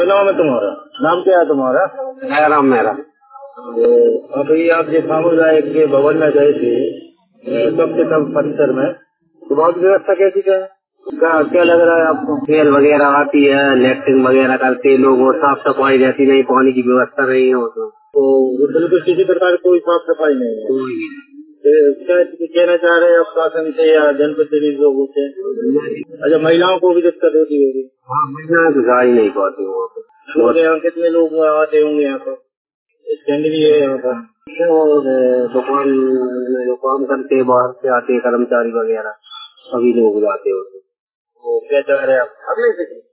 नाम है तुम्हारा? नाम क्या है तुम्हारा? मेरा मेरा अभी आप जो सामुदायिक के भवन में गए थे कब से कब परिसर में, तो बहुत व्यवस्था कैसी क्या है? क्या लग रहा है आपको? तेल वगैरह आती है, लैट्रिन वगैरह करते लोग, और साफ सफाई रहती नहीं, पानी की व्यवस्था नहीं है तो बिल्कुल किसी प्रकार कोई साफ सफाई नहीं है। कोई भी नहीं। क्या कहना चाह रहे हैं आप शासन से या जनप्रतिनिधि लोगों से? अच्छा, महिलाओं को भी दिक्कत होती होगी? हाँ, महिलाएं तो जा ही नहीं पाती वहाँ पे। यहाँ कितने लोग आते होंगे यहाँ पर? स्टैंडरी है यहाँ पर? और दुकान में जो काम करते हैं, बाहर से आते हैं कर्मचारी वगैरह, सभी लोग जाते होते। वो क्या चाह रहे हैं आप? अगले से